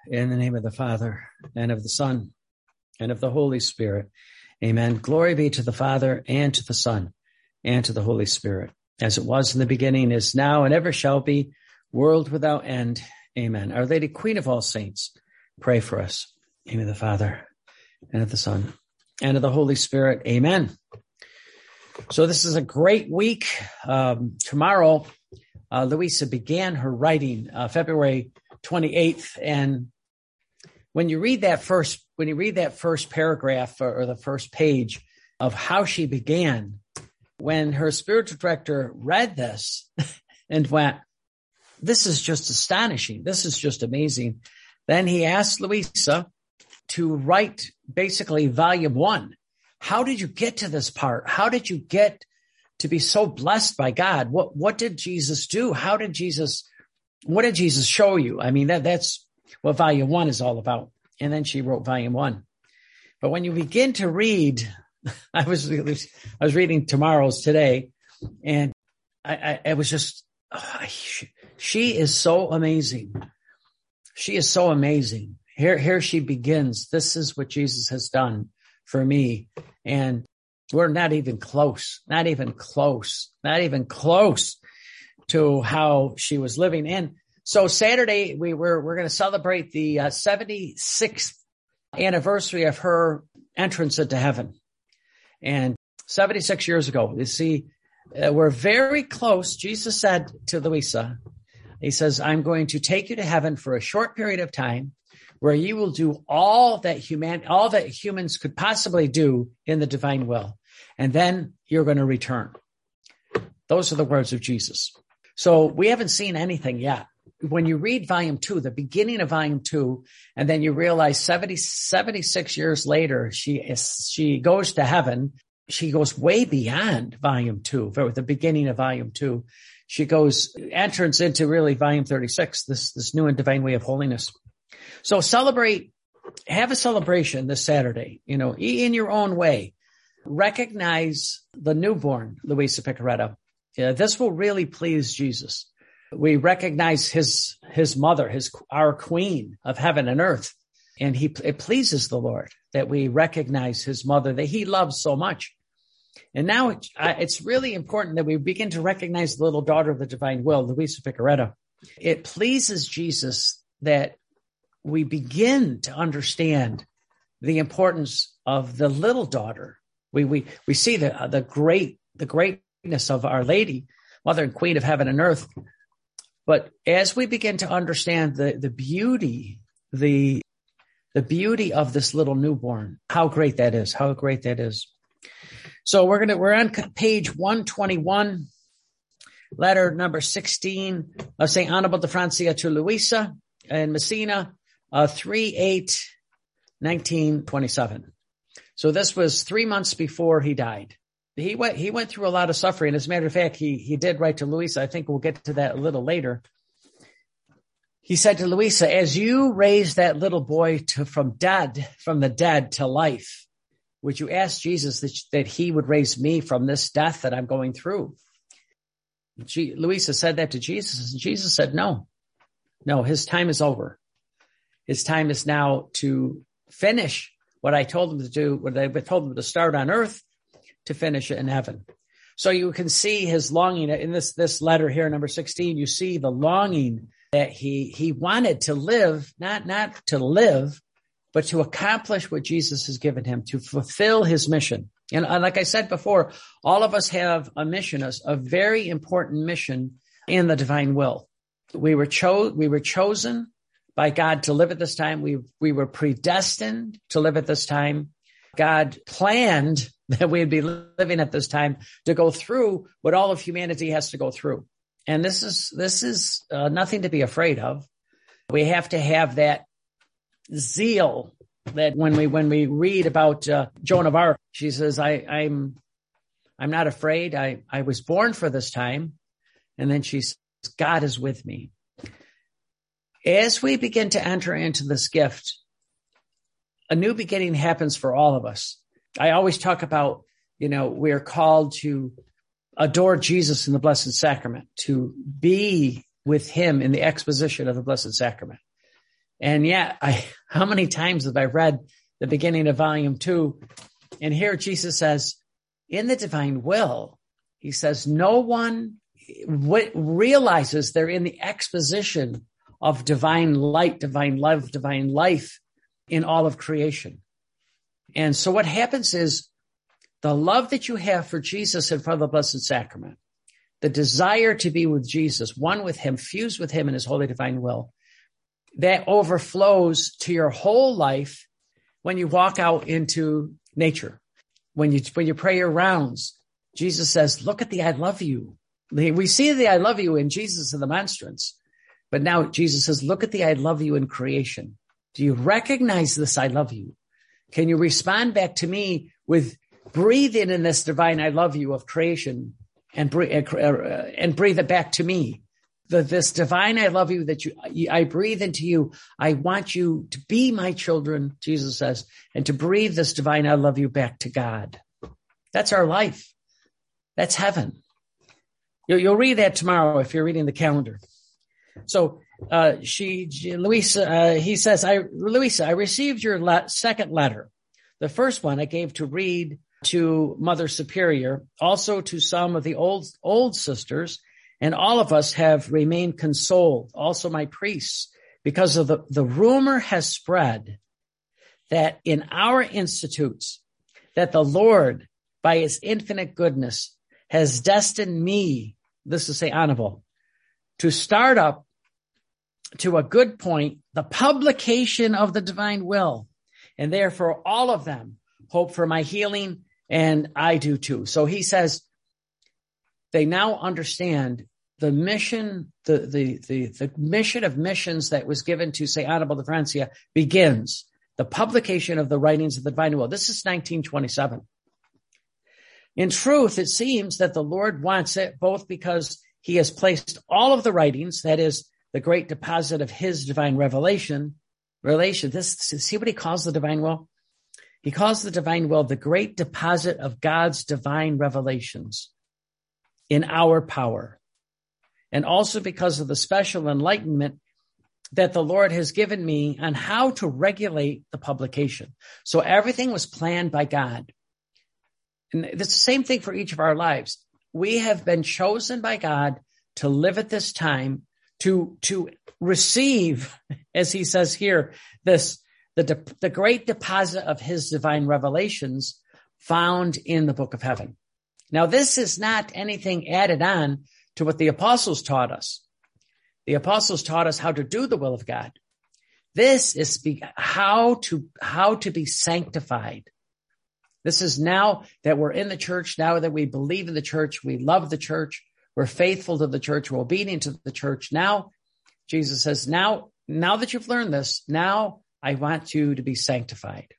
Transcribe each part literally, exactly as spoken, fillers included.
In the name of the Father, and of the Son, and of the Holy Spirit. Amen. Glory be to the Father, and to the Son, and to the Holy Spirit, as it was in the beginning, is now, and ever shall be, world without end. Amen. Our Lady, Queen of all saints, pray for us. In the name of the Father, and of the Son, and of the Holy Spirit. Amen. So this is a great week. Um, tomorrow, uh, Louisa began her writing, uh, February twenty-eighth, and when you read that first, when you read that first paragraph or, or the first page of how she began, when her spiritual director read this and went, "This is just astonishing. This is just amazing." Then he asked Louisa to write basically volume one. How did you get to this part? How did you get to be so blessed by God? What, what did Jesus do? How did Jesus, what did Jesus show you? I mean, that, that's what volume one is all about. And then she wrote volume one. But when you begin to read, I was, I was reading tomorrow's today, and I, I, I was just, oh, she, she is so amazing. She is so amazing. Here, here she begins. This is what Jesus has done for me. And we're not even close, not even close, not even close to how she was living. And so Saturday, we were, we're going to celebrate the uh, seventy-sixth anniversary of her entrance into heaven. And seventy-six years ago, you see, uh, we're very close. Jesus said to Louisa, he says, "I'm going to take you to heaven for a short period of time where you will do all that human, all that humans could possibly do in the divine will. And then you're going to return." Those are the words of Jesus. So we haven't seen anything yet. When you read volume two, the beginning of volume two, and then you realize seventy, seventy-six years later, she is, she goes to heaven. She goes way beyond volume two, for the beginning of volume two. She goes, enters into really volume thirty-six, this, this new and divine way of holiness. So celebrate, have a celebration this Saturday, you know, in your own way. Recognize the newborn, Louisa Piccarreta. Yeah, this will really please Jesus. We recognize his, his mother, his, our queen of heaven and earth. And he, it pleases the Lord that we recognize his mother that he loves so much. And now it, uh, it's really important that we begin to recognize the little daughter of the divine will, Louisa Piccarreta. It pleases Jesus that we begin to understand the importance of the little daughter. We, we, we see the, uh, the great, the greatness of Our Lady, Mother and Queen of heaven and earth. But as we begin to understand the, the beauty, the, the beauty of this little newborn, how great that is, how great that is. So we're going to, we're on page one twenty-one, letter number sixteen of Saint Annibal de Francia to Louisa in Messina, uh, three eight nineteen twenty-seven. So this was three months before he died. He went, he went through a lot of suffering. As a matter of fact, he, he did write to Louisa. I think we'll get to that a little later. He said to Louisa, "As you raised that little boy to, from dead, from the dead to life, would you ask Jesus that, that he would raise me from this death that I'm going through?" G- Louisa said that to Jesus, and Jesus said, no, no, his time is over. His time is now to finish what I told him to do, what I told him to start on earth, to finish it in heaven. So you can see his longing in this, this letter here, number sixteen, you see the longing that he, he wanted to live, not, not to live, but to accomplish what Jesus has given him, to fulfill his mission. And like I said before, all of us have a mission, a, a very important mission in the divine will. We were cho- we were chosen by God to live at this time. We, we were predestined to live at this time. God planned that we'd be living at this time to go through what all of humanity has to go through. And this is, this is uh, nothing to be afraid of. We have to have that zeal that when we, when we read about uh, Joan of Arc, she says, I, I'm, I'm not afraid. I, I was born for this time. And then she says, God is with me. As we begin to enter into this gift, a new beginning happens for all of us. I always talk about, you know, we're called to adore Jesus in the Blessed Sacrament, to be with him in the exposition of the Blessed Sacrament. And yet, I, how many times have I read the beginning of volume two? And here Jesus says, in the divine will, he says, no one w- realizes they're in the exposition of divine light, divine love, divine life in all of creation. And so what happens is the love that you have for Jesus in front of the Blessed Sacrament, the desire to be with Jesus, one with him, fused with him in his holy divine will, that overflows to your whole life when you walk out into nature. When you, when you pray your rounds, Jesus says, look at the I love you. We see the I love you in Jesus and the monstrance, but now Jesus says, look at the I love you in creation. Do you recognize this I love you? Can you respond back to me with breathing in this divine I love you of creation and breathe, uh, and breathe it back to me? The, this divine I love you that you, I breathe into you. I want you to be my children, Jesus says, and to breathe this divine I love you back to God. That's our life. That's heaven. You'll, you'll read that tomorrow if you're reading the calendar. So uh, she, she Luisa, uh, he says, I, Luisa, I received your le- second letter. The first one I gave to read to Mother Superior, also to some of the old old sisters, and all of us have remained consoled, also my priests, because of the, the rumor has spread that in our institutes, that the Lord, by his infinite goodness, has destined me, this is Saint Annabel, to start up to a good point, the publication of the divine will. And therefore, all of them hope for my healing, and I do too. So he says, they now understand the mission, the, the, the, the mission of missions that was given to Saint Annabel de Francia begins. The publication of the writings of the divine will. This is nineteen twenty-seven. In truth, it seems that the Lord wants it both because he has placed all of the writings, that is the great deposit of his divine revelation, relation. This, see what he calls the divine will? He calls the divine will the great deposit of God's divine revelations in our power. And also because of the special enlightenment that the Lord has given me on how to regulate the publication. So everything was planned by God. And it's the same thing for each of our lives. We have been chosen by God to live at this time, to, to receive, as he says here, this, the, de, the great deposit of his divine revelations found in the book of heaven. Now, this is not anything added on to what the apostles taught us. The apostles taught us how to do the will of God. This is be, how to, how to be sanctified. This is now that we're in the church, now that we believe in the church, we love the church, we're faithful to the church, we're obedient to the church. Now, Jesus says, now, now that you've learned this, now I want you to be sanctified.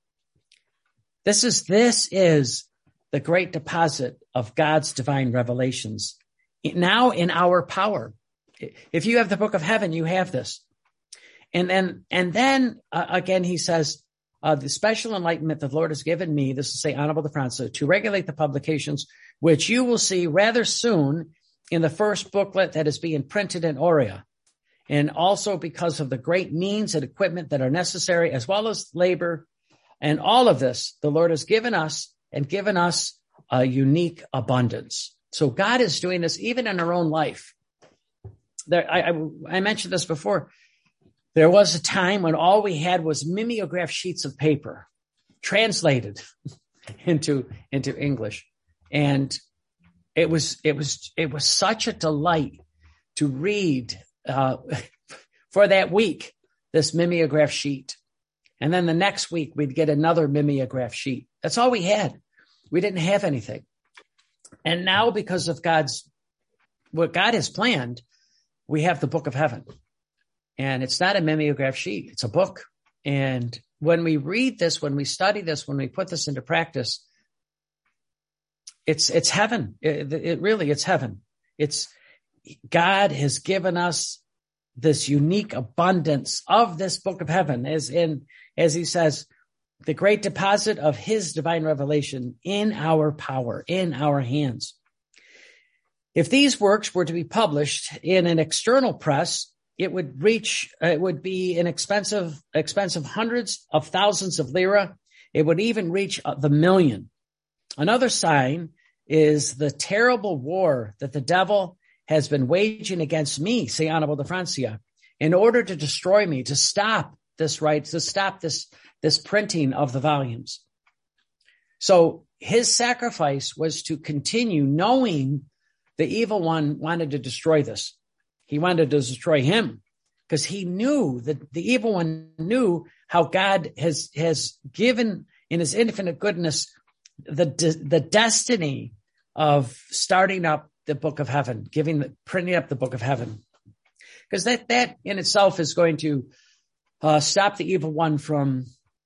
This is, this is the great deposit of God's divine revelations now in our power. If you have the book of heaven, you have this. And then, and then uh, again, he says, uh, the special enlightenment the Lord has given me, this is Saint Annabel de Francia, to regulate the publications, which you will see rather soon in the first booklet that is being printed in Aurea. And also because of the great means and equipment that are necessary, as well as labor. And all of this, the Lord has given us and given us a unique abundance. So God is doing this even in our own life. There, I, I, I mentioned this before. There was a time when all we had was mimeograph sheets of paper translated into, into English. And it was, it was, it was such a delight to read, uh, for that week, this mimeograph sheet. And then the next week we'd get another mimeograph sheet. That's all we had. We didn't have anything. And now because of God's, what God has planned, we have the book of heaven. And it's not a mimeograph sheet. It's a book. And when we read this, when we study this, when we put this into practice, it's, it's heaven. It, it really, it's heaven. It's God has given us this unique abundance of this book of heaven, as in, as he says, the great deposit of his divine revelation in our power, in our hands. If these works were to be published in an external press, it would reach, it would be an expensive, expensive hundreds of thousands of lira. It would even reach the million. Another sign is the terrible war that the devil has been waging against me, Saint Annibale de Francia, in order to destroy me, to stop this right, to stop this, this printing of the volumes. So his sacrifice was to continue, knowing the evil one wanted to destroy this. He wanted to destroy him because he knew that the evil one knew how God has, has given in his infinite goodness the, the destiny of starting up the book of heaven, giving the, printing up the book of heaven. Because that, that in itself is going to uh, stop the evil one from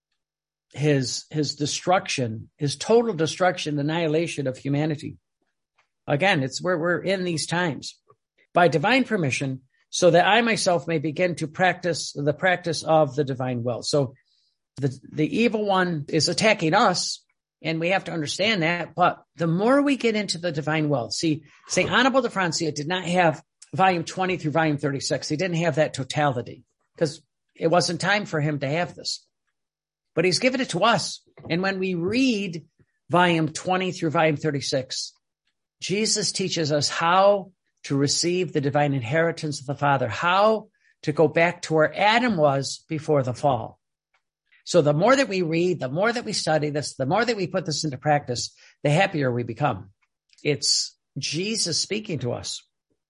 his, his destruction, his total destruction, annihilation of humanity. Again, it's where we're in these times. By divine permission, so that I myself may begin to practice the practice of the divine will. So the, the evil one is attacking us, and we have to understand that. But the more we get into the divine will, see, Saint Annibale de Francia did not have volume twenty through volume thirty-six. He didn't have that totality because it wasn't time for him to have this. But he's given it to us. And when we read volume twenty through volume thirty-six, Jesus teaches us how to receive the divine inheritance of the Father, how to go back to where Adam was before the fall. So the more that we read, the more that we study this, the more that we put this into practice, the happier we become. It's Jesus speaking to us.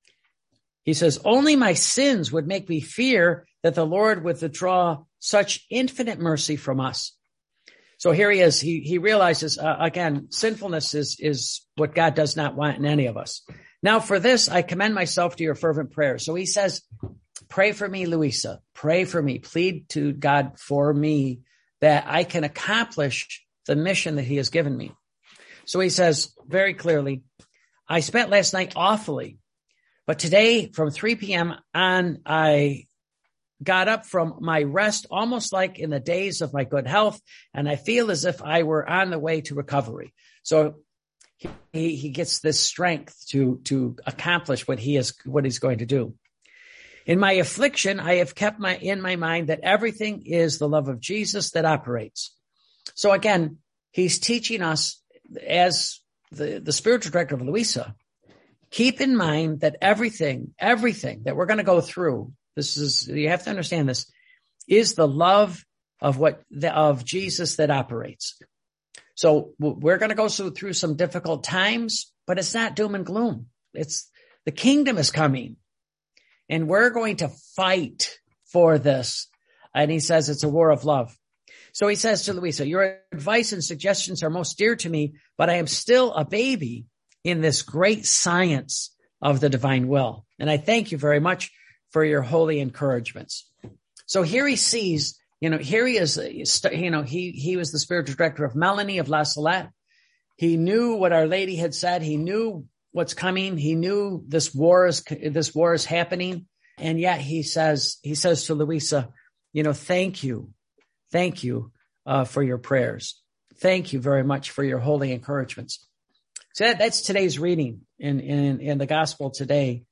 He says, only my sins would make me fear that the Lord would withdraw such infinite mercy from us. So here he is. He, he realizes, uh, again, sinfulness is, is what God does not want in any of us. Now for this, I commend myself to your fervent prayers. So he says, pray for me, Luisa. Pray for me. Plead to God for me that I can accomplish the mission that he has given me. So he says very clearly, I spent last night awfully, but today from three p.m. on, I got up from my rest almost like in the days of my good health, and I feel as if I were on the way to recovery. So he, he gets this strength to, to accomplish what he is, what he's going to do. In my affliction, I have kept my, in my mind that everything is the love of Jesus that operates. So again, he's teaching us as the, the spiritual director of Luisa, keep in mind that everything, everything that we're going to go through, this is, you have to understand this, is the love of what, the, of Jesus that operates. So we're going to go through some difficult times, but it's not doom and gloom. It's the kingdom is coming and we're going to fight for this. And he says it's a war of love. So he says to Luisa, your advice and suggestions are most dear to me, but I am still a baby in this great science of the divine will. And I thank you very much for your holy encouragements. So here he sees, you know, here he is, you know, he, he was the spiritual director of Melanie of La Salette. He knew what Our Lady had said. He knew what's coming. He knew this war is, this war is happening. And yet he says, he says to Luisa, you know, thank you. Thank you uh, for your prayers. Thank you very much for your holy encouragements. So that, that's today's reading in, in, in the gospel today.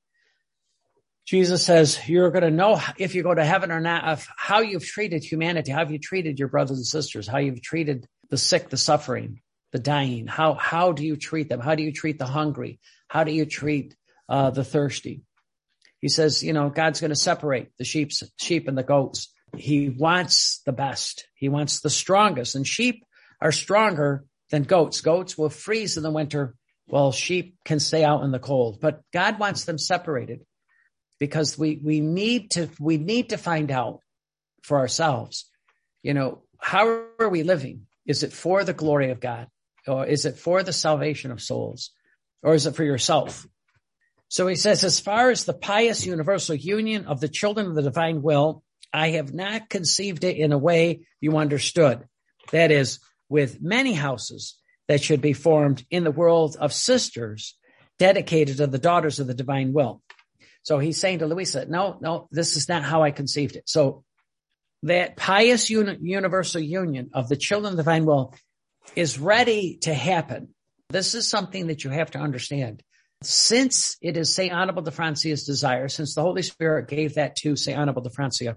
Jesus says, you're going to know if you go to heaven or not of how you've treated humanity, how have you treated your brothers and sisters, how you've treated the sick, the suffering, the dying. How, how do you treat them? How do you treat the hungry? How do you treat uh, the thirsty? He says, you know, God's going to separate the sheep, sheep and the goats. He wants the best. He wants the strongest, and sheep are stronger than goats. Goats will freeze in the winter while sheep can stay out in the cold, but God wants them separated. Because we, we need to, we need to find out for ourselves, you know, how are we living? Is it for the glory of God? Or is it for the salvation of souls? Or is it for yourself? So he says, as far as the pious universal union of the children of the divine will, I have not conceived it in a way you understood. That is, with many houses that should be formed in the world of sisters dedicated to the daughters of the divine will. So he's saying to Luisa, no, no, this is not how I conceived it. So that pious uni- universal union of the children of the divine will is ready to happen. This is something that you have to understand. since it is Saint Annibale de Francia's desire, since the Holy Spirit gave that to Saint Annibale de Francia,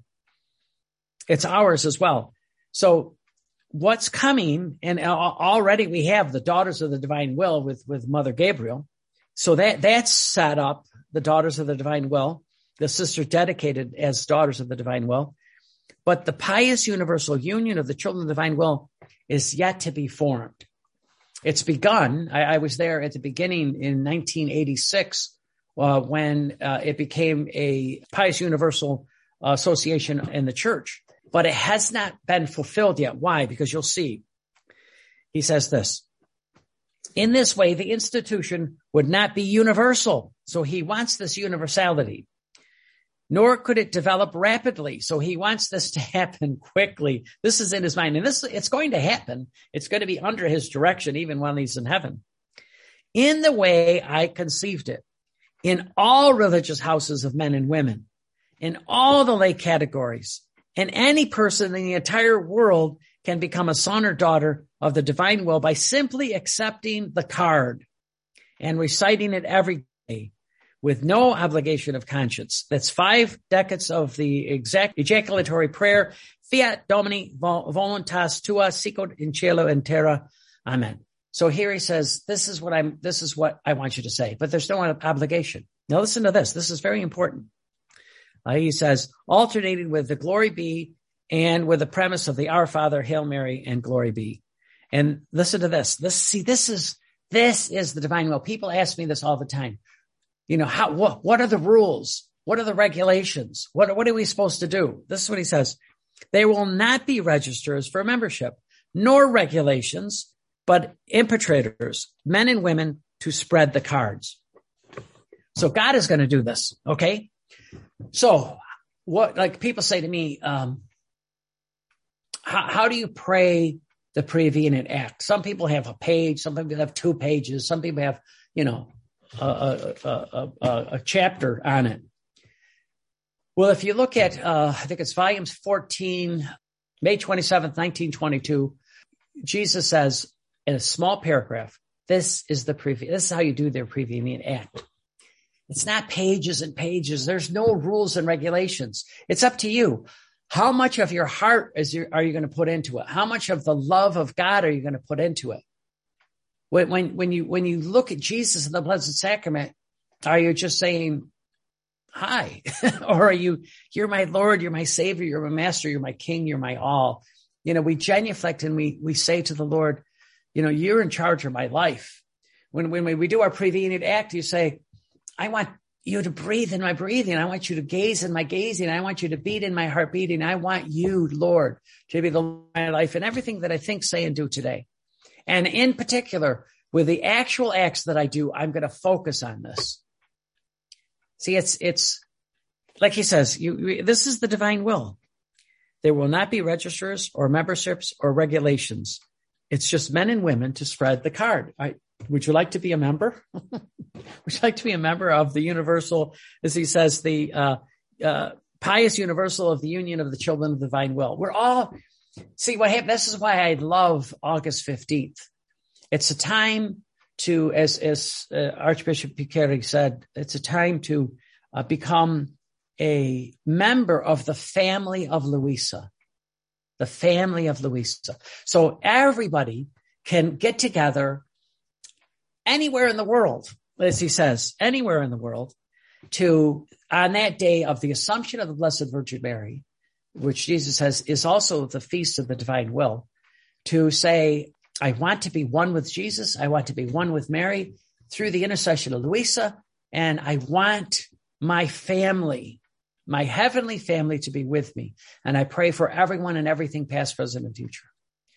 it's ours as well. So what's coming, and already we have the Daughters of the Divine Will with, with Mother Gabriel. So that that's set up, the Daughters of the Divine Will, the sister dedicated as Daughters of the Divine Will. But the pious universal union of the children of the divine will is yet to be formed. It's begun. I, I was there at the beginning in nineteen eighty-six uh, when uh, it became a pious universal uh, association in the church. But it has not been fulfilled yet. Why? Because you'll see. He says this. In this way, the institution would not be universal. So he wants this universality. Nor could it develop rapidly. So he wants this to happen quickly. This is in his mind. And this, it's going to happen. It's going to be under his direction, even when he's in heaven. In the way I conceived it, in all religious houses of men and women, in all the lay categories, and any person in the entire world can become a son or daughter of the divine will by simply accepting the card and reciting it every day, with no obligation of conscience. That's five decades of the exact ejaculatory prayer. Fiat Domini voluntas tua sicut in cielo and terra. Amen. So here he says, this is what I'm, this is what I want you to say, but there's no obligation. Now listen to this. This is very important. Uh, he says, alternating with the glory be and with the premise of the Our Father, Hail Mary, and glory be. And listen to this. This, see, this is, this is the divine will. People ask me this all the time. You know, how, what, what are the rules? What are the regulations? What, what are we supposed to do? This is what he says. There will not be registers for membership, nor regulations, but impetrators, men and women, to spread the cards. So God is going to do this. Okay. So what, like people say to me, um, how, how do you pray the prevenient act? Some people have a page. Some people have two pages. Some people have, you know, A, a, a, a, a chapter on it. Well, if you look at, uh, I think it's volumes fourteen, May twenty-seventh, nineteen twenty-two, Jesus says in a small paragraph, this is the previ- this is how you do their prevenient act. It's not pages and pages. There's no rules and regulations. It's up to you. How much of your heart is your, are you going to put into it? How much of the love of God are you going to put into it? When, when, when you, when you look at Jesus in the Blessed Sacrament, are you just saying, hi, or are you, you're my Lord, you're my Savior, you're my Master, you're my King, you're my all. You know, we genuflect and we, we say to the Lord, you know, you're in charge of my life. When, when we, we do our prevenient act, you say, I want you to breathe in my breathing. I want you to gaze in my gazing. I want you to beat in my heart beating. I want you, Lord, to be the Lord of my life and everything that I think, say, and do today. And in particular, with the actual acts that I do, I'm going to focus on this. See, it's, it's like he says, you, this is the divine will. There will not be registers or memberships or regulations. It's just men and women to spread the card. I, would you like to be a member? Would you like to be a member of the universal, as he says, the, uh, uh, pious universal of the union of the children of the divine will? We're all, see what happened. This is why I love August fifteenth. It's a time to, as, as uh, Archbishop Piqueri said, it's a time to uh, become a member of the family of Luisa, the family of Luisa. So everybody can get together anywhere in the world, as he says, anywhere in the world, to, on that day of the Assumption of the Blessed Virgin Mary, which Jesus says is also the feast of the divine will, to say, I want to be one with Jesus. I want to be one with Mary through the intercession of Luisa. And I want my family, my heavenly family, to be with me. And I pray for everyone and everything, past, present, and future.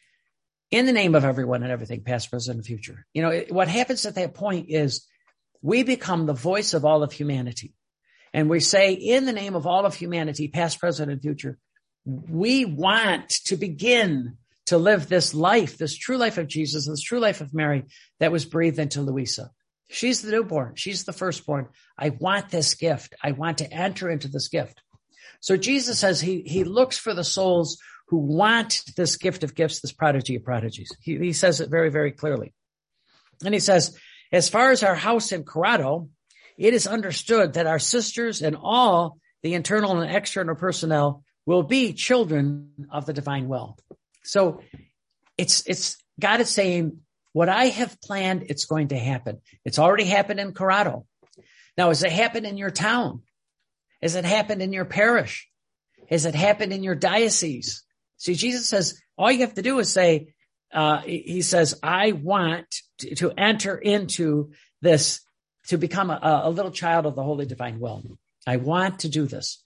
In the name of everyone and everything, past, present, and future. You know, it, what happens at that point is we become the voice of all of humanity. And we say, in the name of all of humanity, past, present, and future, we want to begin to live this life, this true life of Jesus, this true life of Mary that was breathed into Luisa. She's the newborn. She's the firstborn. I want this gift. I want to enter into this gift. So Jesus says he, he looks for the souls who want this gift of gifts, this prodigy of prodigies. He, he says it very, very clearly. And he says, As far as our house in Corrado, it is understood that our sisters and all the internal and external personnel will be children of the divine will. So it's, it's, God is saying, what I have planned, it's going to happen. It's already happened in Corrado. Now, has it happened in your town? Has it happened in your parish? Has it happened in your diocese? See, Jesus says, all you have to do is say, uh, he says, I want to, to enter into this, to become a, a little child of the holy divine will. I want to do this.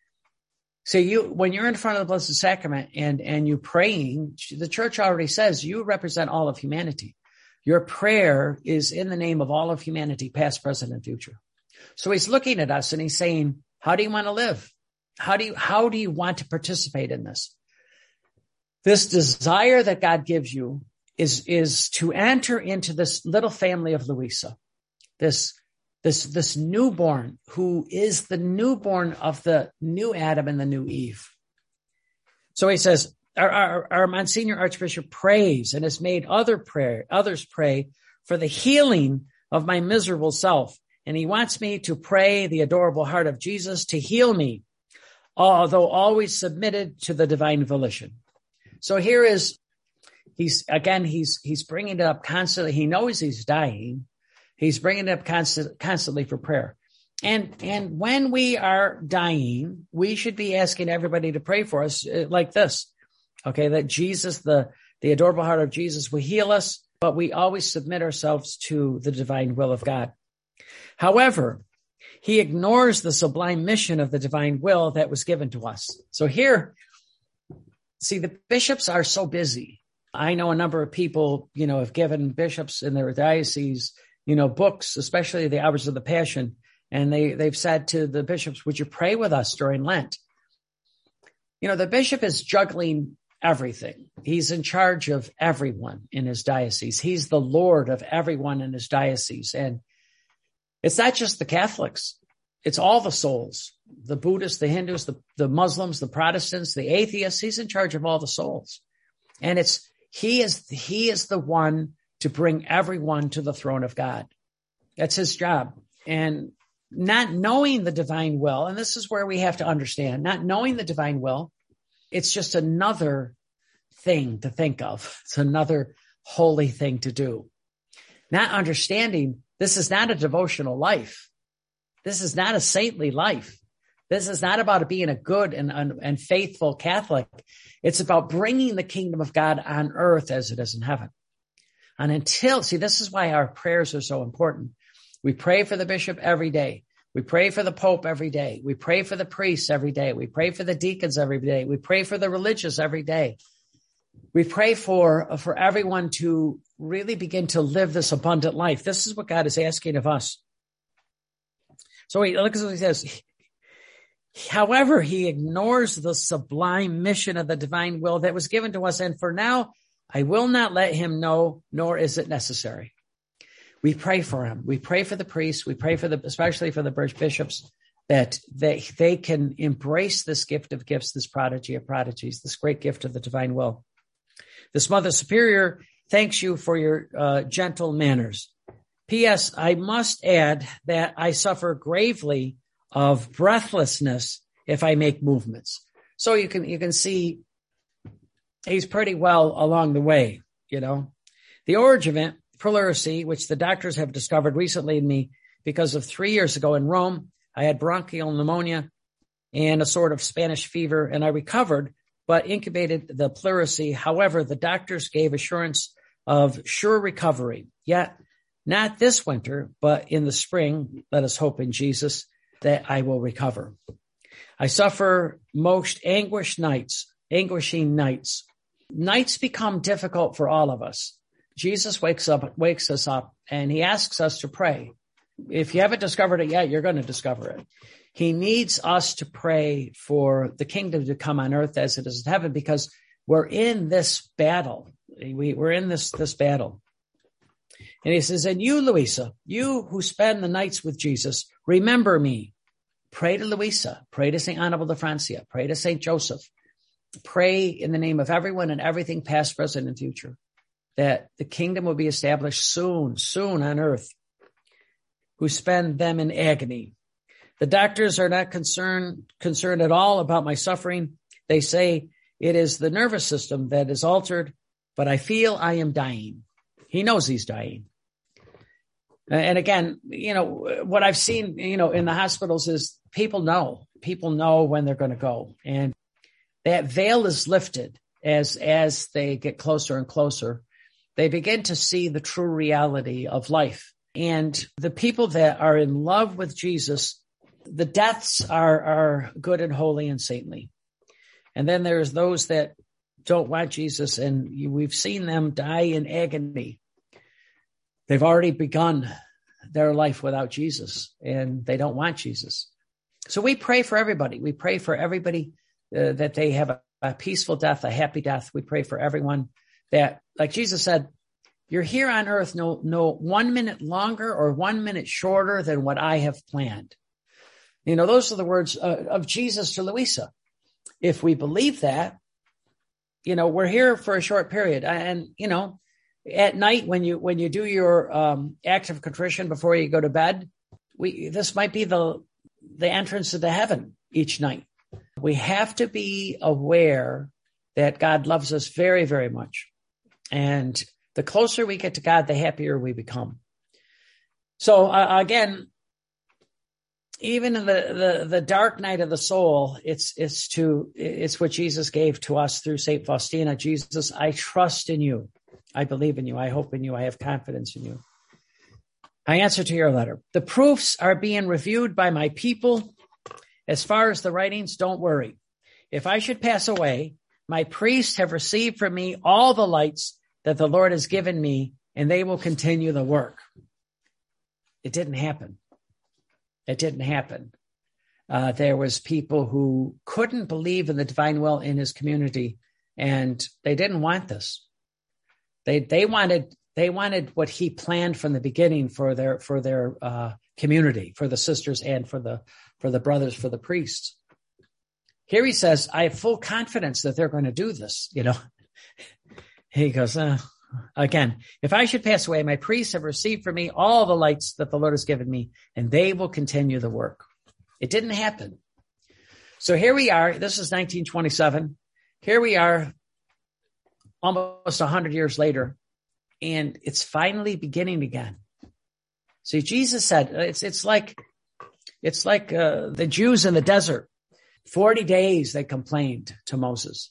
So you, when you're in front of the Blessed Sacrament and, and you're praying, the church already says you represent all of humanity. Your prayer is in the name of all of humanity, past, present, and future. So he's looking at us and he's saying, how do you want to live? How do you, how do you want to participate in this? This desire that God gives you is, is to enter into this little family of Luisa, this, this, this newborn who is the newborn of the new Adam and the new Eve. So he says, our, our, our Monsignor Archbishop prays and has made other prayer, others pray for the healing of my miserable self. And he wants me to pray the adorable heart of Jesus to heal me, although always submitted to the divine volition. So here is, he's, again, he's, he's bringing it up constantly. He knows he's dying. He's bringing it up constant, constantly for prayer. And, and when we are dying, we should be asking everybody to pray for us like this. Okay. That Jesus, the, the adorable heart of Jesus will heal us, but we always submit ourselves to the divine will of God. However, he ignores the sublime mission of the divine will that was given to us. So here, see, the bishops are so busy. I know a number of people, you know, have given bishops in their diocese, you know, books, especially the Hours of the Passion. And they, they've said to the bishops, would you pray with us during Lent? You know, the bishop is juggling everything. He's in charge of everyone in his diocese. He's the Lord of everyone in his diocese. And it's not just the Catholics. It's all the souls, the Buddhists, the Hindus, the, the Muslims, the Protestants, the atheists. He's in charge of all the souls. And it's, he is, he is the one to bring everyone to the throne of God. That's his job. And not knowing the divine will, and this is where we have to understand, not knowing the divine will, it's just another thing to think of. It's another holy thing to do. Not understanding this is not a devotional life. This is not a saintly life. This is not about being a good and, and, and faithful Catholic. It's about bringing the kingdom of God on earth as it is in heaven. And until, see, this is why our prayers are so important. We pray for the bishop every day. We pray for the Pope every day. We pray for the priests every day. We pray for the deacons every day. We pray for the religious every day. We pray for, for everyone to really begin to live this abundant life. This is what God is asking of us. So he, look at what he says. However, he ignores the sublime mission of the divine will that was given to us. And for now, I will not let him know, nor is it necessary. We pray for him. We pray for the priests. We pray for the, especially for the bishops, that they, they can embrace this gift of gifts, this prodigy of prodigies, this great gift of the divine will. This Mother Superior thanks you for your uh, gentle manners. P S. I must add that I suffer gravely of breathlessness if I make movements. So you can, you can see he's pretty well along the way, you know. The origin, pleurisy, which the doctors have discovered recently in me because of three years ago in Rome, I had bronchial pneumonia and a sort of Spanish fever, and I recovered, but incubated the pleurisy. However, the doctors gave assurance of sure recovery. Yet, not this winter, but in the spring, let us hope in Jesus that I will recover. I suffer most anguished nights, anguishing nights. Nights become difficult for all of us. Jesus wakes up, wakes us up, and he asks us to pray. If you haven't discovered it yet, you're going to discover it. He needs us to pray for the kingdom to come on earth as it is in heaven, because we're in this battle. We, we're in this, this battle. And he says, and you, Luisa, you who spend the nights with Jesus, remember me. Pray to Luisa. Pray to Saint Annabel de Francia. Pray to Saint Joseph. Pray in the name of everyone and everything, past, present, and future. that the kingdom will be established soon, soon on earth, who spend them in agony. The doctors are not concerned, concerned at all about my suffering. They say it is the nervous system that is altered, but I feel I am dying. He knows he's dying. And again, you know, what I've seen, you know, in the hospitals is people know, people know when they're going to go. And that veil is lifted as, as they get closer and closer. They begin to see the true reality of life. And the people that are in love with Jesus, the deaths are, are good and holy and saintly. And then there's those that don't want Jesus, and we've seen them die in agony. They've already begun their life without Jesus, and they don't want Jesus. So we pray for everybody. We pray for everybody uh, that they have a, a peaceful death, a happy death. We pray for everyone that, like Jesus said, you're here on earth no, no one minute longer or one minute shorter than what I have planned. You know, those are the words uh, of Jesus to Louisa. If we believe that, you know, we're here for a short period. And, you know, at night when you, when you do your um, act of contrition before you go to bed, we, this might be the, the entrance into heaven each night. We have to be aware that God loves us very, very much. And the closer we get to God, the happier we become. So uh, again, even in the, the, the dark night of the soul, it's, it's to, it's what Jesus gave to us through Saint Faustina. Jesus, I trust in you. I believe in you. I hope in you. I have confidence in you. I answer to your letter. The proofs are being reviewed by my people. As far as the writings, don't worry. If I should pass away, my priests have received from me all the lights that the Lord has given me, and they will continue the work. It didn't happen. It didn't happen. Uh, there was people who couldn't believe in the divine will in his community, and they didn't want this. They they wanted they wanted what he planned from the beginning for their for their uh, community, for the sisters and for the for the brothers, for the priests. Here he says, I have full confidence that they're going to do this. You know, he goes, uh, again, if I should pass away, my priests have received from me all the lights that the Lord has given me, and they will continue the work. It didn't happen. So here we are. This is nineteen twenty-seven. Here we are almost one hundred years later, and it's finally beginning again. See, Jesus said, it's it's like it's like uh, the Jews in the desert. forty days they complained to Moses.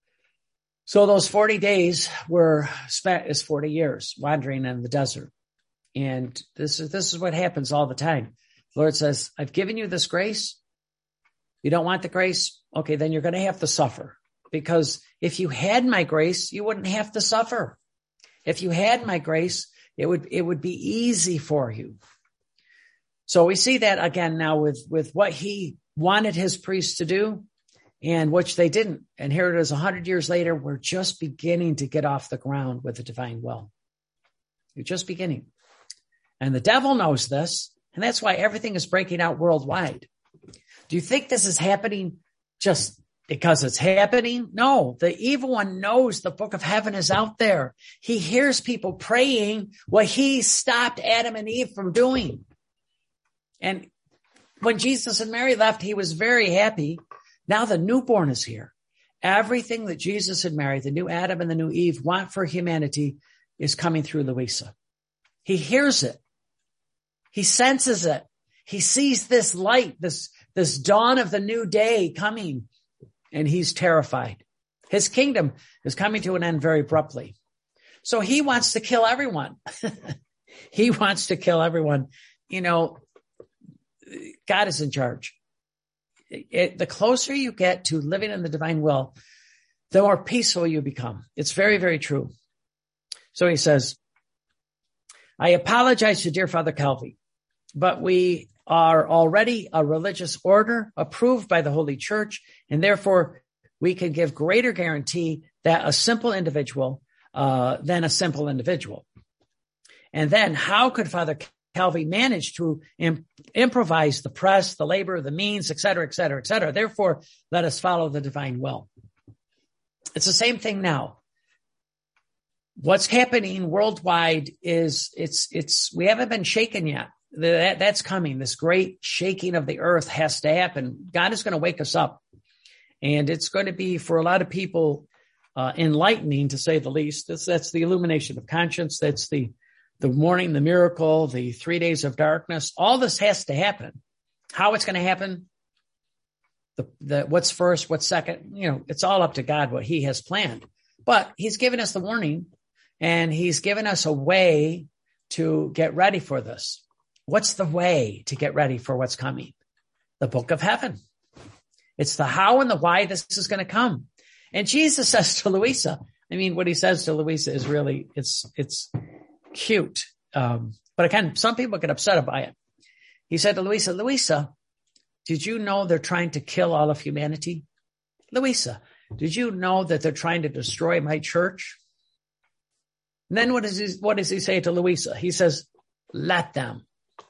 So those forty days were spent as forty years wandering in the desert. And this is, this is what happens all the time. The Lord says, I've given you this grace. You don't want the grace? Okay, then you're going to have to suffer. Because if you had my grace, you wouldn't have to suffer. If you had my grace, it would, it would be easy for you. So we see that again now with, with what he wanted his priests to do, and which they didn't. And here it is, a hundred years later, we're just beginning to get off the ground with the divine will. You're just beginning. And the devil knows this, and that's why everything is breaking out worldwide. Do you think this is happening just because it's happening? No, the evil one knows the book of heaven is out there. He hears people praying what he stopped Adam and Eve from doing. And when Jesus and Mary left, he was very happy. Now the newborn is here. Everything that Jesus and Mary, the new Adam and the new Eve, want for humanity is coming through Louisa. He hears it. He senses it. He sees this light, this, this dawn of the new day coming, and he's terrified. His kingdom is coming to an end very abruptly. So he wants to kill everyone. He wants to kill everyone. You know, God is in charge. It, the closer you get to living in the divine will, the more peaceful you become. It's very, very true. So he says, I apologize to dear Father Calvi, but we are already a religious order approved by the Holy Church, and therefore we can give greater guarantee that a simple individual uh, than a simple individual. And then how could Father Calvi managed to imp- improvise the press, the labor, the means, et cetera, et cetera, et cetera. Therefore, let us follow the divine will. It's the same thing now. what's happening worldwide is it's, it's, we haven't been shaken yet. That, that's coming. This great shaking of the earth has to happen. God is going to wake us up. And it's going to be, for a lot of people, uh, enlightening, to say the least. That's, that's the illumination of conscience. That's the, the morning, the miracle, the three days of darkness. All this has to happen. How it's going to happen, the, the, what's first, what's second, you know, it's all up to God, what he has planned. But he's given us the warning, and he's given us a way to get ready for this. What's the way to get ready for what's coming? The book of heaven. It's the how and the why this is going to come. And Jesus says to Louisa, I mean, what he says to Louisa is really, it's, it's cute. Um, but again, some people get upset by it. He said to Louisa, Louisa, did you know they're trying to kill all of humanity? Louisa, did you know that they're trying to destroy my church? And then what does he, what does he say to Louisa? He says, let them.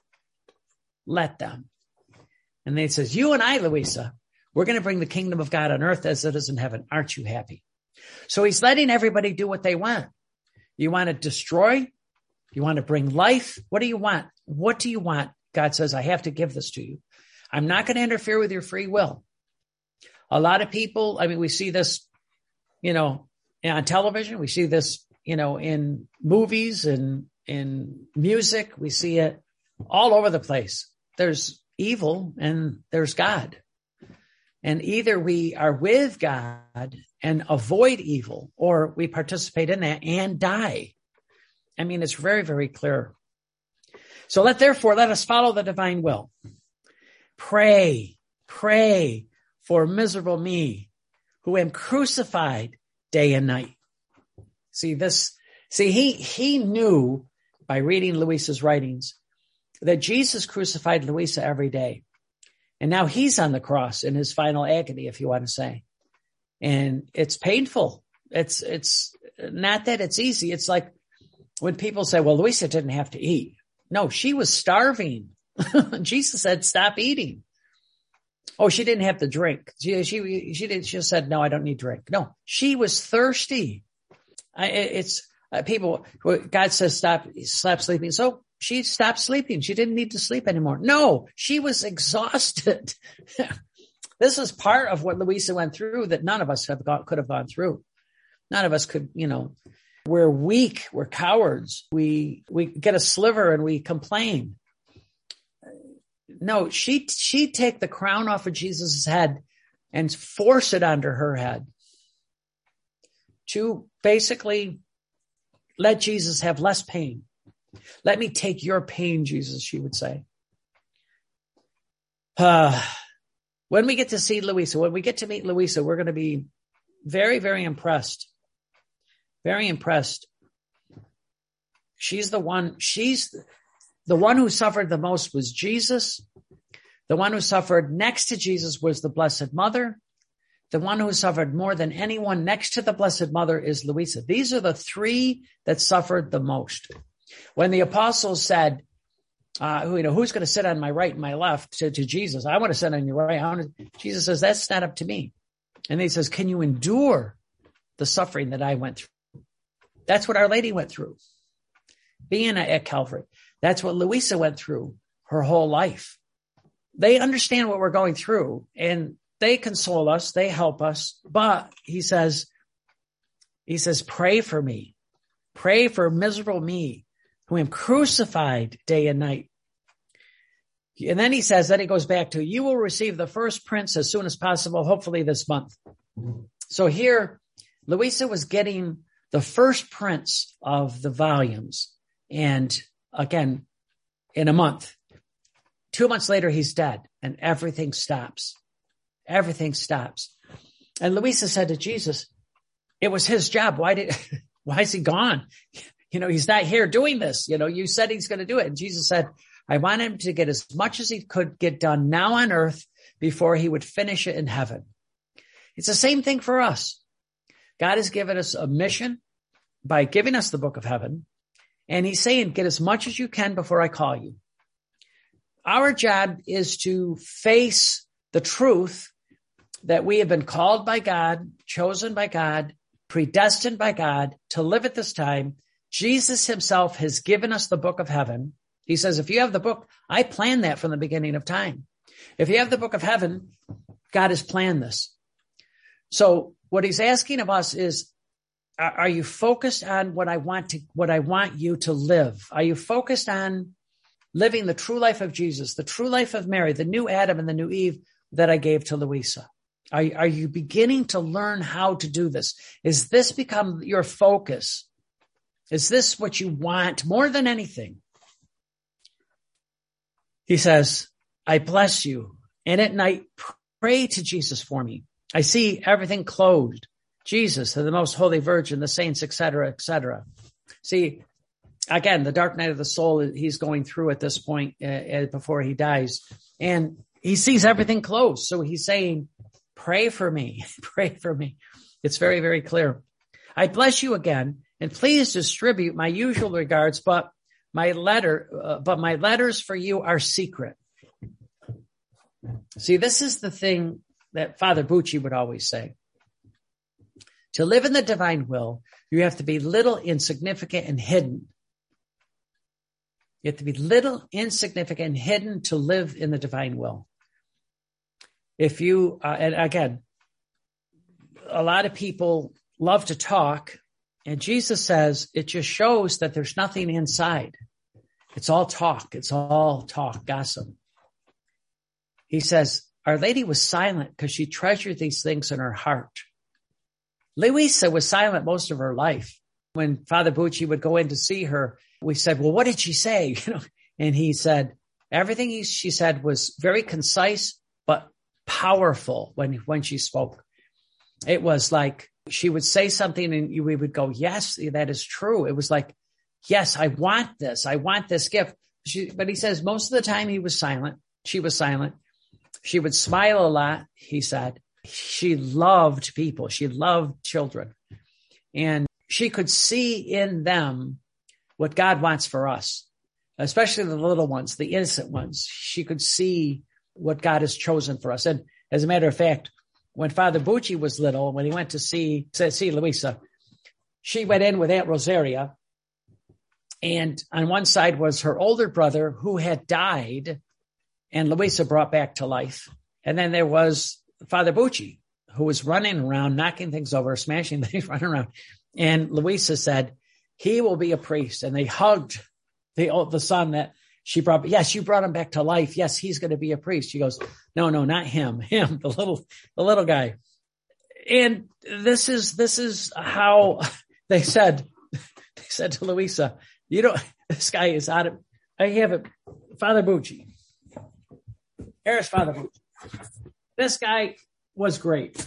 Let them. And then he says, you and I, Louisa, we're going to bring the kingdom of God on earth as it is in heaven. Aren't you happy? So he's letting everybody do what they want. You want to destroy? You want to bring life? What do you want? What do you want? God says, I have to give this to you. I'm not going to interfere with your free will. A lot of people, I mean, we see this, you know, on television. We see this, you know, in movies and in music. We see it all over the place. There's evil and there's God. And either we are with God and avoid evil, or we participate in that and die. I mean, it's very, very clear. So let, therefore, let us follow the divine will. Pray, pray for miserable me, who am crucified day and night. See this, see, he, he knew by reading Louisa's writings that Jesus crucified Louisa every day. And now he's on the cross in his final agony, if you want to say. And it's painful. It's, it's not that it's easy. It's like when people say, well, Louisa didn't have to eat. No, she was starving. Jesus said, stop eating. Oh, she didn't have to drink. She, she, she didn't, she just said, no, I don't need drink. No, she was thirsty. I, it's uh, people, God says, stop, stop sleeping. So she stopped sleeping. She didn't need to sleep anymore. No, she was exhausted. This is part of what Louisa went through that none of us have got, could have gone through. None of us could, you know, we're weak. We're cowards. We, we get a sliver and we complain. No, she, she'd take the crown off of Jesus' head and force it onto her head to basically let Jesus have less pain. Let me take your pain, Jesus, she would say. Uh, when we get to see Louisa, when we get to meet Louisa, we're going to be very, very impressed. Very impressed. She's the one, she's the one who suffered the most was Jesus. The one who suffered next to Jesus was the Blessed Mother. The one who suffered more than anyone next to the Blessed Mother is Louisa. These are the three that suffered the most. When the apostles said, uh, you know, who's going to sit on my right and my left to, to Jesus? I want to sit on your right. I want to, Jesus says, that's not up to me. And he says, can you endure the suffering that I went through? That's what Our Lady went through, being at Calvary. That's what Louisa went through her whole life. They understand what we're going through and they console us. They help us. But he says, he says, pray for me. Pray for miserable me who am crucified day and night. And then he says, then he goes back to, you will receive the first prints as soon as possible, hopefully this month. So here, Louisa was getting the first prints of the volumes. And again, in a month, two months later, he's dead and everything stops. Everything stops. And Louisa said to Jesus, it was his job. Why did, why is he gone? You know, he's not here doing this. You know, you said he's going to do it. And Jesus said, I want him to get as much as he could get done now on earth before he would finish it in heaven. It's the same thing for us. God has given us a mission by giving us the book of heaven. And he's saying, get as much as you can before I call you. Our job is to face the truth that we have been called by God, chosen by God predestined by God to live at this time. Jesus himself has given us the book of heaven. He says, if you have the book, I planned that from the beginning of time. If you have the book of heaven, God has planned this. So what he's asking of us is, are, are you focused on what I want to, what I want you to live? Are you focused on living the true life of Jesus, the true life of Mary, the new Adam and the new Eve that I gave to Louisa? Are, are you beginning to learn how to do this? Is this become your focus? Is this what you want more than anything? He says, I bless you. And at night, pray to Jesus for me. I see everything clothed. Jesus, the most holy virgin, the saints, et cetera, et cetera. See, again, the dark night of the soul, he's going through at this point uh, before he dies. And he sees everything closed. So he's saying, pray for me. Pray for me. It's very, very clear. I bless you again, and please distribute my usual regards, but my letter, uh, but my letters for you are secret. See, this is the thing that Father Bucci would always say. To live in the divine will, you have to be little, insignificant, and hidden. You have to be little, insignificant, and hidden to live in the divine will. If you, uh, and again, a lot of people love to talk, and Jesus says it just shows that there's nothing inside. It's all talk. It's all talk, gossip. He says, Our Lady was silent because she treasured these things in her heart. Louisa was silent most of her life. When Father Bucci would go in to see her, we said, well, what did she say? You know, and he said, everything he, she said was very concise, but powerful when, when she spoke. It was like she would say something and we would go, yes, that is true. It was like, yes, I want this. I want this gift. She, but he says most of the time he was silent. She was silent. She would smile a lot, he said. She loved people. She loved children. And she could see in them what God wants for us, especially the little ones, the innocent ones. She could see what God has chosen for us. And as a matter of fact, when Father Bucci was little, when he went to see, to see Louisa, she went in with Aunt Rosaria. And on one side was her older brother who had died and Louisa brought back to life. And then there was Father Bucci, who was running around, knocking things over, smashing things, running around. And Louisa said, he will be a priest. And they hugged the, the son that she brought. Yes, you brought him back to life. Yes, he's going to be a priest. She goes, no, no, not him, him, the little, the little guy. And this is, this is how they said, they said to Louisa, you don't, this guy is out of, I have it, Father Bucci. Here's Father Bucci. This guy was great.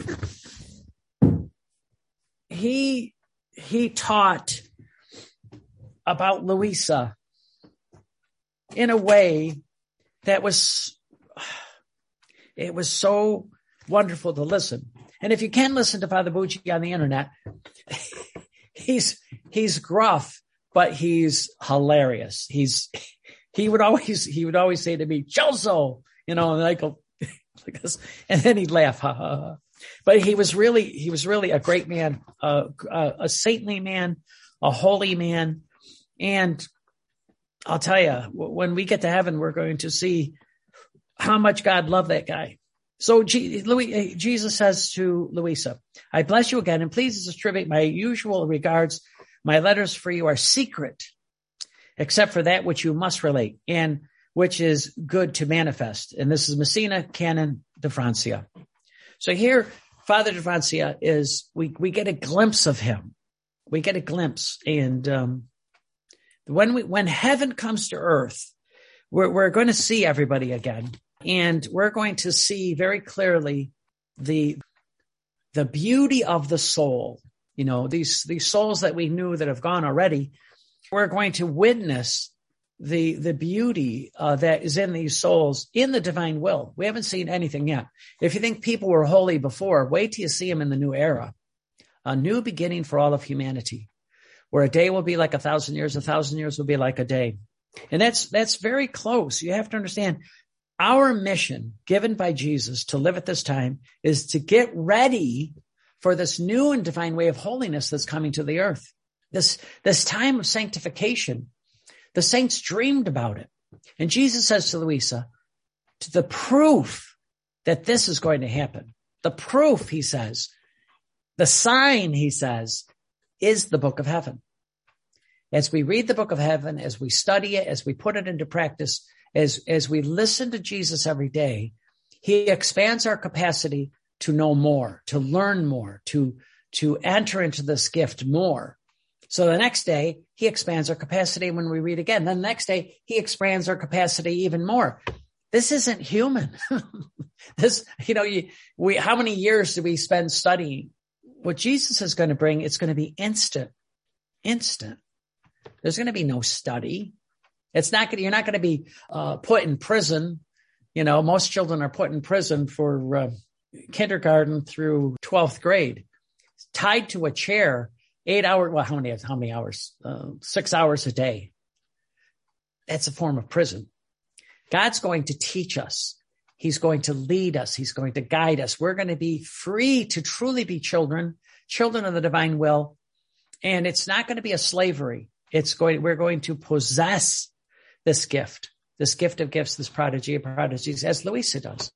He, he taught about Louisa in a way that was, it was so wonderful to listen. And if you can listen to Father Bucci on the internet, he's, he's gruff, but he's hilarious. He's, he would always, he would always say to me, Celso, you know, and I go, like this, and then he'd laugh, ha, ha, ha. But he was really, he was really a great man, uh, a, a saintly man, a holy man. And I'll tell you, when we get to heaven, we're going to see how much God loved that guy. So G- Louis, Jesus says to Louisa, I bless you again, and please distribute my usual regards. My letters for you are secret, except for that which you must relate, and which is good to manifest. And this is Messina Canon de Francia. So here, Father de Francia is, we, we get a glimpse of him. We get a glimpse. And um, when we, when heaven comes to earth, we're, we're going to see everybody again. And we're going to see very clearly the, the beauty of the soul. You know, these, these souls that we knew that have gone already, we're going to witness the, the beauty uh, that is in these souls in the divine will. We haven't seen anything yet. If you think people were holy before, wait till you see them in the new era, a new beginning for all of humanity, where a day will be like a thousand years, a thousand years will be like a day. And that's, that's very close. You have to understand our mission given by Jesus to live at this time is to get ready for this new and divine way of holiness that's coming to the earth. This, this time of sanctification. The saints dreamed about it. And Jesus says to Louisa, to the proof that this is going to happen, the proof, he says, the sign, he says, is the book of heaven. As we read the book of heaven, as we study it, as we put it into practice, as, as we listen to Jesus every day, he expands our capacity to know more, to learn more, to, to enter into this gift more. So the next day, he expands our capacity when we read again. Then the next day, he expands our capacity even more. This isn't human. This, you know, you, we, how many years do we spend studying? What Jesus is going to bring, it's going to be instant, instant. There's going to be no study. It's not going to, you're not going to be uh, put in prison. You know, most children are put in prison for uh, kindergarten through twelfth grade, tied to a chair, eight hours. Well, how many, how many hours? Uh, six hours a day. That's a form of prison. God's going to teach us. He's going to lead us. He's going to guide us. We're going to be free to truly be children, children of the divine will. And it's not going to be a slavery. It's going, we're going to possess this gift, this gift of gifts, this prodigy of prodigies, as Louisa does.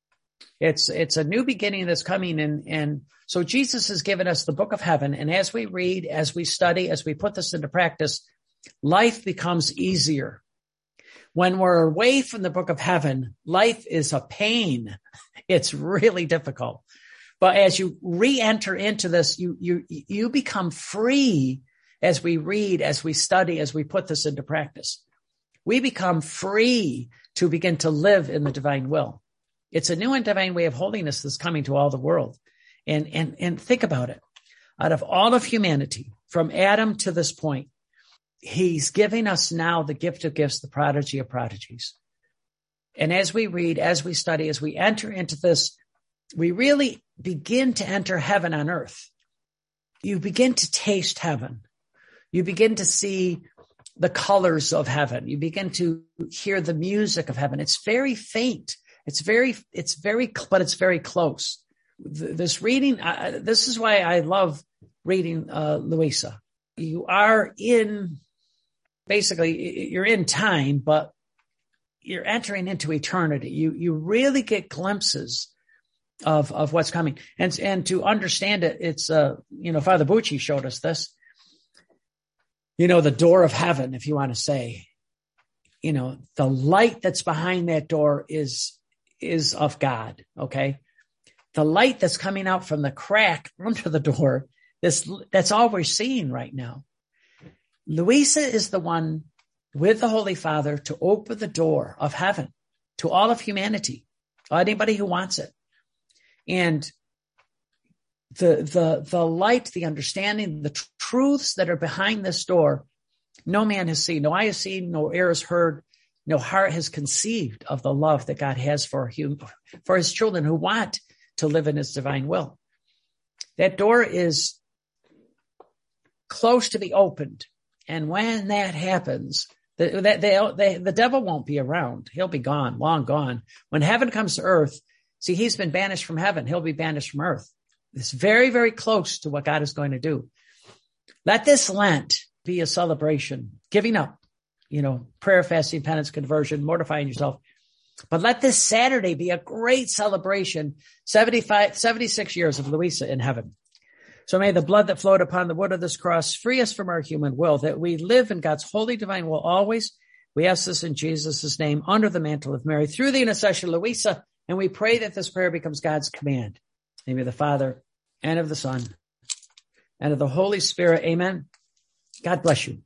It's, it's a new beginning that's coming. And, and so Jesus has given us the book of heaven. And as we read, as we study, as we put this into practice, life becomes easier. When we're away from the book of heaven, life is a pain. It's really difficult. But as you re-enter into this, you, you, you become free as we read, as we study, as we put this into practice. We become free to begin to live in the divine will. It's a new and divine way of holiness that's coming to all the world. And, and, and think about it. Out of all of humanity, from Adam to this point, he's giving us now the gift of gifts, the prodigy of prodigies. And as we read, as we study, as we enter into this, we really begin to enter heaven on earth. You begin to taste heaven. You begin to see the colors of heaven. You begin to hear the music of heaven. It's very faint. It's very, it's very, but it's very close. This reading, uh, this is why I love reading uh, Louisa. You are in, basically, you're in time, but you're entering into eternity. You, you really get glimpses of, of what's coming. And, and to understand it, it's, uh, you know, Father Bucci showed us this. You know, the door of heaven, if you want to say, you know, the light that's behind that door is, is of God. Okay. The light that's coming out from the crack under the door, this, that's all we're seeing right now. Louisa is the one with the Holy Father to open the door of heaven to all of humanity, anybody who wants it. And the, the, the light, the understanding, the tr- truths that are behind this door, no man has seen, no eye has seen, no ear has heard, no heart has conceived of the love that God has for him, for his children who want to live in his divine will. That door is close to be opened. And when that happens, the, the, the, the devil won't be around. He'll be gone, long gone. When heaven comes to earth, see, he's been banished from heaven. He'll be banished from earth. It's very, very close to what God is going to do. Let this Lent be a celebration, giving up, you know, prayer, fasting, penance, conversion, mortifying yourself. But let this Saturday be a great celebration, seventy-five, seventy-six years of Louisa in heaven. So may the blood that flowed upon the wood of this cross free us from our human will, that we live in God's holy divine will always. We ask this in Jesus' name, under the mantle of Mary, through the intercession of Louisa, and we pray that this prayer becomes God's command. In the name of the Father, and of the Son, and of the Holy Spirit. Amen. God bless you.